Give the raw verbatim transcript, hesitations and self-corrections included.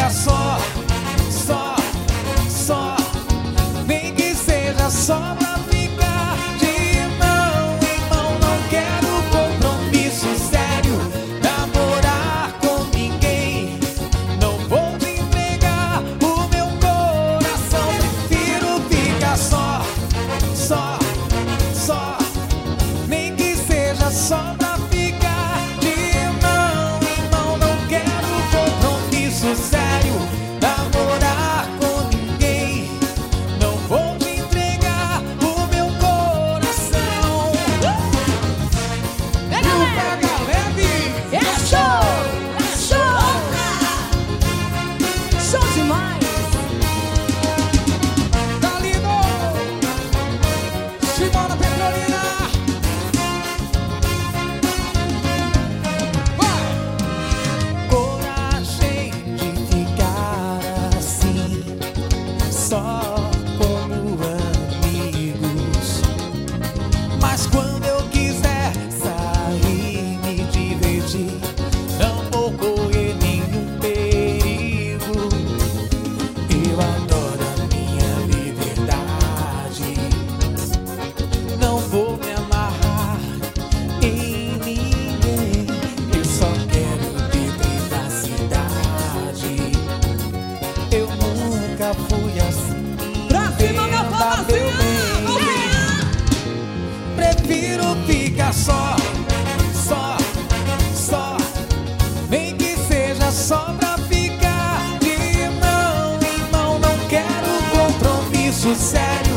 fica só, só, só. Nem que seja só pra ficar de mão em mão. Não quero compromisso sério, namorar com ninguém. Não vou te entregar o meu coração. Prefiro ficar só, só, só. Nem que seja só pra ficar de mão em mão. Não quero compromisso sério, namorar com ninguém. Não vou te entregar o meu coração. Pega Não leve. pega leve. É show! É show! Show demais! Tá lindo. Simona Petrolina. Vai. Coragem de ficar assim, só como amigos. Mas quando eu quiser sair, me divertir, não vou correr nenhum perigo. Eu adoro a minha liberdade. Não vou me amarrar em ninguém. Eu só quero ter privacidade. Eu nunca fui assim. Pra cima, meu Entenda, povozinho! meu bem. Prefiro ficar só, só, só. Nem que seja só pra ficar de mão em mão. Não quero compromisso sério,